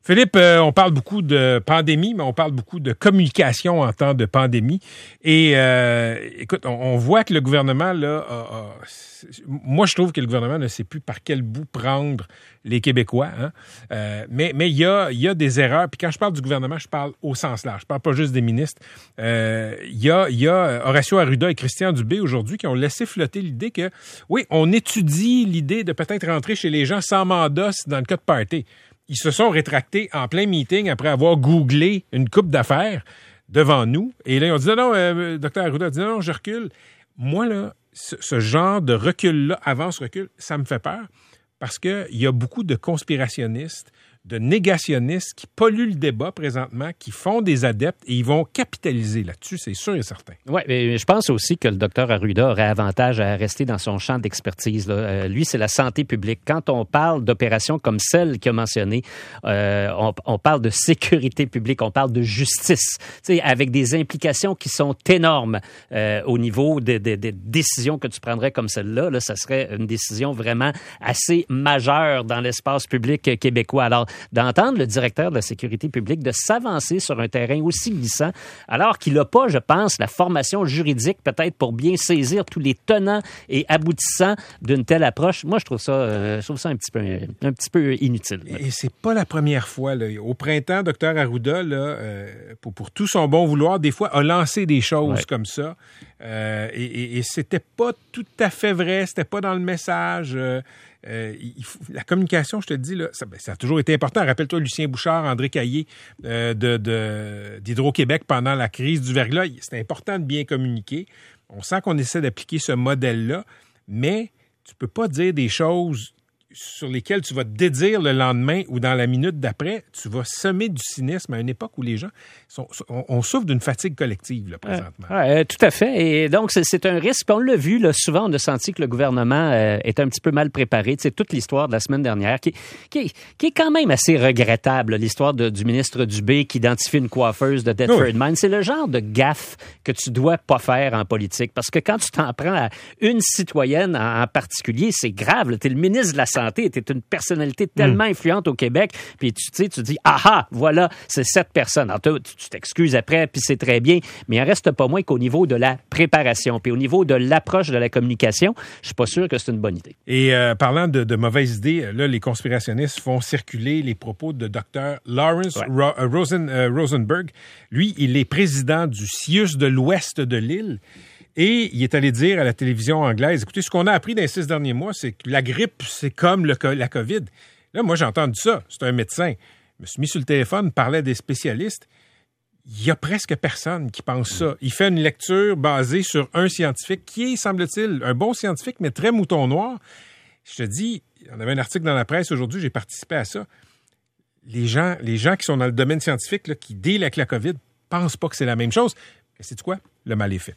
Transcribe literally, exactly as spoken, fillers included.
Philippe, euh, on parle beaucoup de pandémie, mais on parle beaucoup de communication en temps de pandémie. Et euh, écoute, on, on voit que le gouvernement, là, a, a, moi, je trouve que le gouvernement ne sait plus par quel bout prendre les Québécois. Hein? Euh, mais mais il y a, y a des erreurs. Puis quand je parle du gouvernement, je parle au sens large. Je parle pas juste des ministres. Euh, il y a, y a Horacio Arruda et Christian Dubé aujourd'hui qui ont laissé flotter l'idée que, oui, on étudie l'idée de peut-être rentrer chez les gens sans mandat dans le cas de party. Ils se sont rétractés en plein meeting après avoir googlé une coupe d'affaires devant nous. Et là, ils ont dit, non, non, euh, docteur Arruda a dit, non, non, je recule. Moi, là, ce, ce genre de recul-là, avance-recul, ça me fait peur parce qu'il y a beaucoup de conspirationnistes, de négationnistes qui polluent le débat présentement, qui font des adeptes et ils vont capitaliser là-dessus, c'est sûr et certain. Oui, mais je pense aussi que le docteur Arruda aurait avantage à rester dans son champ d'expertise. Là. Euh, lui, c'est la santé publique. Quand on parle d'opérations comme celle qu'il a mentionnée, euh, on, on parle de sécurité publique, on parle de justice, avec des implications qui sont énormes euh, au niveau des de, de décisions que tu prendrais comme celle-là. Là, ça serait une décision vraiment assez majeure dans l'espace public québécois. Alors, d'entendre le directeur de la sécurité publique de s'avancer sur un terrain aussi glissant, alors qu'il n'a pas, je pense, la formation juridique peut-être pour bien saisir tous les tenants et aboutissants d'une telle approche. Moi, je trouve ça, euh, je trouve ça un petit peu, un petit peu inutile. Et c'est pas la première fois. Là. Au printemps, docteur Arruda, là, euh, pour, pour tout son bon vouloir, des fois, a lancé des choses ouais. comme ça. Euh, et, et, et c'était pas tout à fait vrai, c'était pas dans le message. Euh, Euh, il faut, la communication, je te dis, là, ça, ben, ça a toujours été important. Rappelle-toi Lucien Bouchard, André Caillé euh, de, de, d'Hydro-Québec pendant la crise du verglas. C'était important de bien communiquer. On sent qu'on essaie d'appliquer ce modèle-là, mais tu peux pas dire des choses sur lesquelles tu vas te dédire le lendemain ou dans la minute d'après. Tu vas semer du cynisme à une époque où les gens sont, on, on souffre d'une fatigue collective là, présentement. Euh, euh, tout à fait. Et donc, c'est, c'est un risque. On l'a vu, là, souvent, on a senti que le gouvernement euh, est un petit peu mal préparé. Tu sais, toute l'histoire de la semaine dernière, qui, qui, qui est quand même assez regrettable, là, l'histoire de, du ministre Dubé qui identifie une coiffeuse de Deptford oui. Mine. C'est le genre de gaffe que tu dois pas faire en politique. Parce que quand tu t'en prends à une citoyenne en, en particulier, c'est grave. Tu es le ministre de la Santé. Tu es une personnalité tellement mmh. influente au Québec, puis tu sais, tu dis, ah ah, voilà, c'est cette personne. Alors, tu, tu t'excuses après, puis c'est très bien, mais il en reste pas moins qu'au niveau de la préparation, puis au niveau de l'approche de la communication, je suis pas sûr que c'est une bonne idée. Et euh, parlant de, de mauvaises idées, là, les conspirationnistes font circuler les propos de Dr Lawrence ouais. Ro- Rosen, euh, Rosenberg. Lui, il est président du C I U S de l'Ouest de l'île. Et il est allé dire à la télévision anglaise, écoutez, ce qu'on a appris dans les six derniers mois, c'est que la grippe, c'est comme le, la COVID. Là, moi, j'ai entendu ça. C'est un médecin. Je me suis mis sur le téléphone, parlait des spécialistes. Il y a presque personne qui pense ça. Il fait une lecture basée sur un scientifique qui est, semble-t-il, un bon scientifique, mais très mouton noir. Je te dis, on avait un article dans la presse aujourd'hui, j'ai participé à ça. Les gens, les gens qui sont dans le domaine scientifique, là, qui dealent avec la COVID, pensent pas que c'est la même chose. Mais sais-tu quoi? Le mal est fait.